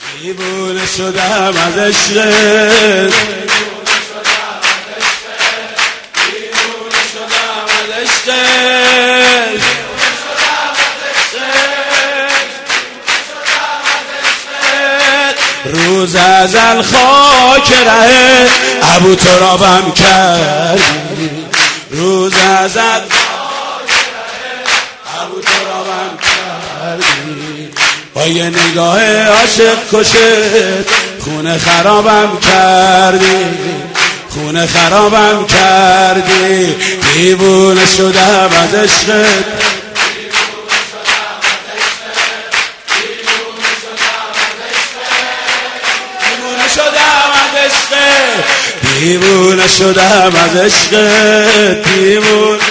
دیوونه شدم از عشقت، دیوونه شدم از عشقت، روز ازل خاک ره ابو ترابم کردی، روز ازل ابو ترابم کردی، با یه نگاه عاشق کشت خونه خرابم کردی، خونه خرابم کردی، دیوونه شدم از عشقت، دیوونه شدم از عشقت، دیوونه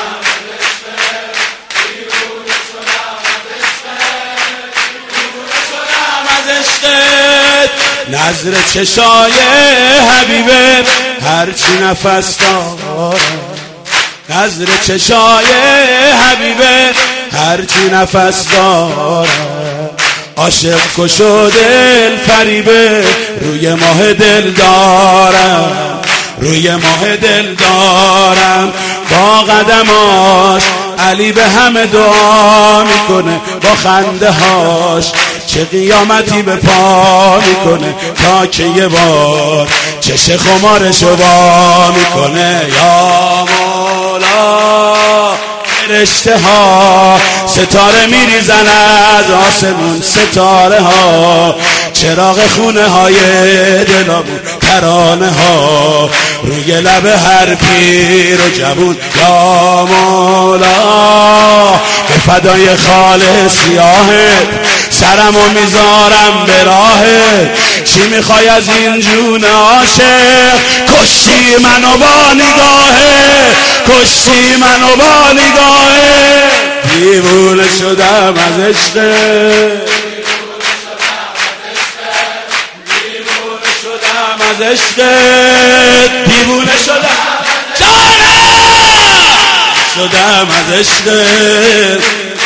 شدم از عشقت، نظر چشای حبیبه هرچی نفس دارم، نظر چشای حبیبه هرچی نفس دارم، عاشق کشو دل فریبه روی ماه دل دارم، روی ماه دل دارم، با قدماش علی به همه دعا میکنه، با خنده هاش چه قیامتی به پا میکنه، تا که یه بار چش خمارشو وا میکنه، یا مولا رشته ها ستاره میریزن از آسمون، ستاره ها چراغ خونه های دلامون، ترانه ها روی لب هر پیر و جوون، یا مولا به فدای خال سیاهت سرمو میذارم به راهت، چی میخوای از این جون عاشق، کشتی منو با نگاهت، کشتی منو با نگاهت، دیوونه شدم از عشقت، دیوونه شدم از عشقت، دیوونه شدم شدم از عشقت،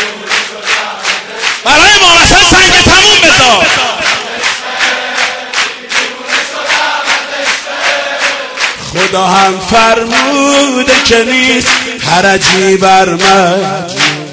برای ما مثلا سنگ تموم بذار، خدا هم فرموده که نیست حرجی بر مجنون،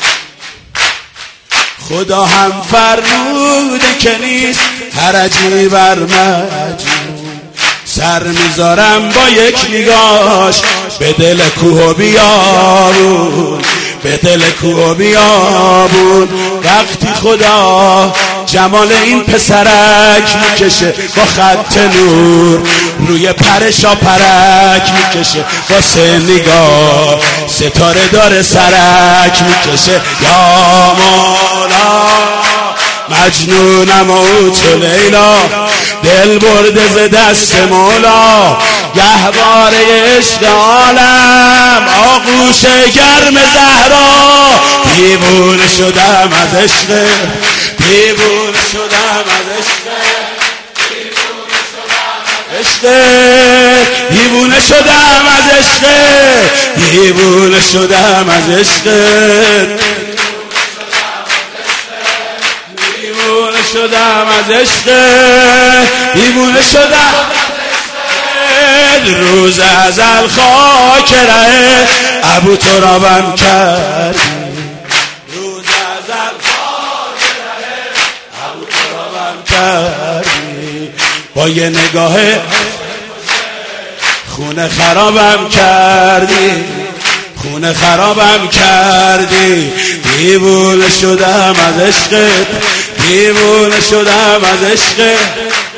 خدا هم فرموده که نیست حرجی بر مجنون، سر میذارم با یک نگاش به دل کوه و بیابون، به دل کوه و بیابون، وقتی خدا جمال این پسرک میکشه با خط نور روی پرشا پرک میکشه، واسه نگاه ستاره داره سرک میکشه، یا مولا مجنونم و تو لیلا، دل برده ز دست مولا، گهواره عشق عالم آغوش گرم زهرا، دیوونه شدم از عشق، دیوونه شدم از عشق، دیوونه شدم از عشق، دیوونه شدم از عشق، دیوونه شدم از عشق، دیوونه شدم، روز ازل خاک ره ابو ترابم کردی، روز ازل خاک ره ابو ترابم کردی، با یه نگاه خونه خرابم کردی، خونه خرابم کردی، دیوونه شدم از عشقت، دیوونه شدم از عشقت،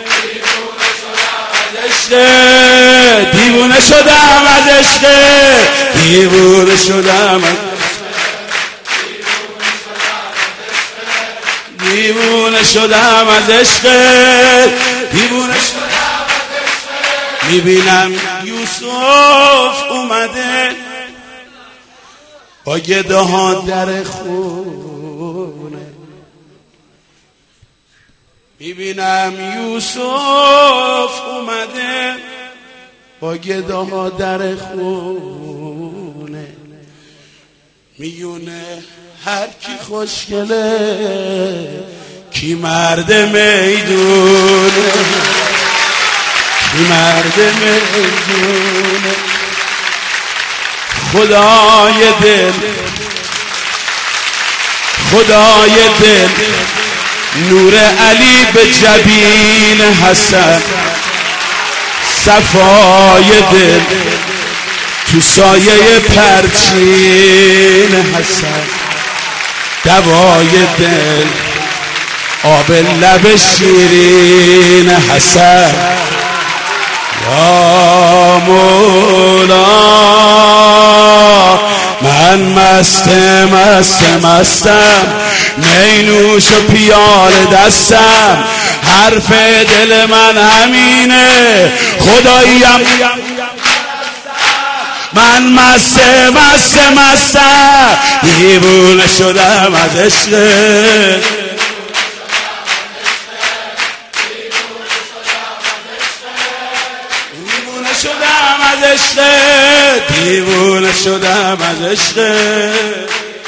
دیوونه شدم از عشقت، دیوونه شدم از دیوونه شدم از عشقت، دیوونه شدم از عشقت، میبینم یوسف اومده با گده ها در خونه، میبینم یوسف اومده با گده ها در خونه، میونه هر کی خوشگله کی مرد میدونه، کی مرد میدونه. خدای دل، خدای دل، نور علی به جبین حسن، صفای دل تو سایه پرچین حسن، دوای دل آب لب شیرین حسن. یا مولا من مستم، می نوش و پیاله دستم، حرف دل من همینه خداییم. من مستم، دیوونه شدم از عشقت، دیوونه شدم از عشقت، دیوونه شدم از عشقت.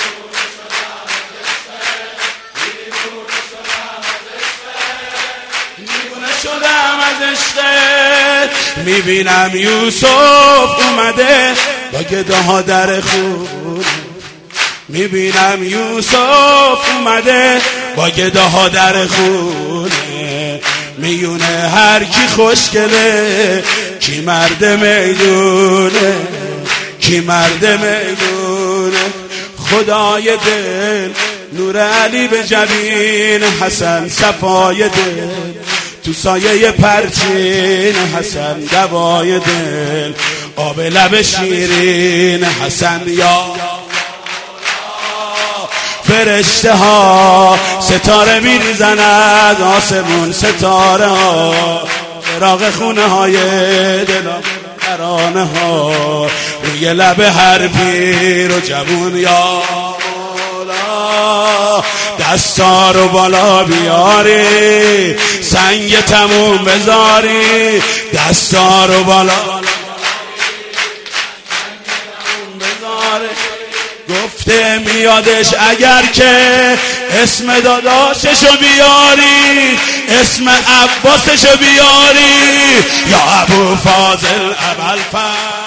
میبینم یوسف اومده با گده ها در خونه، میبینم یوسف اومده با گده ها در خونه. میونه هر کی خوشگله، کی مرد میدونه، کی مرد میدونه. خدای دل، نور علی به جبین حسن، صفای دل تو سایه پرچین حسن، دوای دل آب لب شیرین حسن. یا فرشته ها ستاره میریزن از آسمون، ستاره ها چراغ خونه های دلم، ترانه ها روی لب هر پیر و جوون. یا دستا رو بالا بیاری، سنگ تموم بذاری، دستا رو بالا بذاری. گفته میادش اگر که اسم داداششو بیاری، اسم عباسشو بیاری، یا ابو فاضل ابوالفضل.